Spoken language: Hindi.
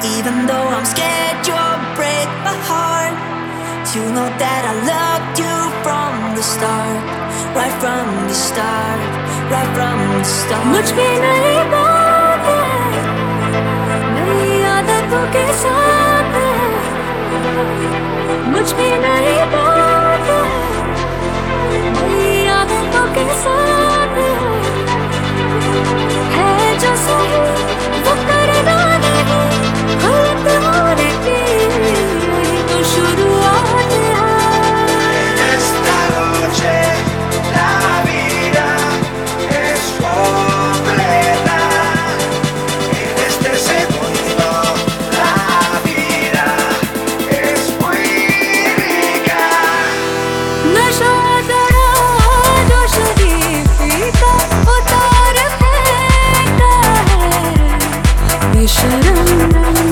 Even though I'm scared you'll break my heart, you know that I loved you from the start. Right from the start, right from the start. मुझ पे नहीं बात है, नई आदतों के साथ है। मुझ पे नहीं बात है, नई आदतों के साथ है जो सही वो करना नहीं, गलत होने की यही तो शुरुआत है। Esta noche la vida es completa. En este segundo la vida es muy rica. नशा जरा जो शरीफी का उतार फेंकता है, बेशरम